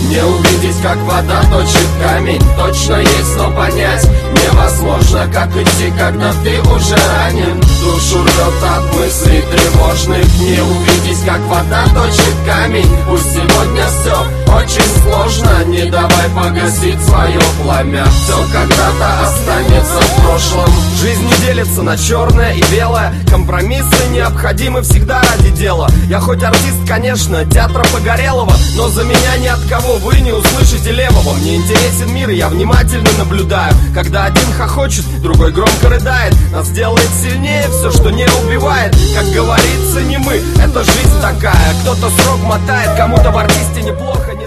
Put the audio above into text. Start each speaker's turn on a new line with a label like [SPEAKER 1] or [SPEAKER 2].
[SPEAKER 1] Не увидеть, как вода точит камень. Точно есть, но понять невозможно, как идти, когда ты уже ранен. Душу рвет от мыслей тревожных. Не увидеть, как вода точит камень. Пусть сегодня все очень сложно, не давай погасить свое пламя. Все когда-то останется в прошлом.
[SPEAKER 2] Жизнь не делится на черное и белое. Компромиссы необходимы всегда ради дела. Я хоть артист, конечно, театра Погорелого, но за меня ни от кого вы не услышите левого. Мне интересен мир, и я внимательно наблюдаю. Когда один хохочет, другой громко рыдает. Нас делает сильнее все, что не убивает. Как говорится, не мы, это жизнь такая. Кто-то срок мотает, кому-то в артисте неплохо.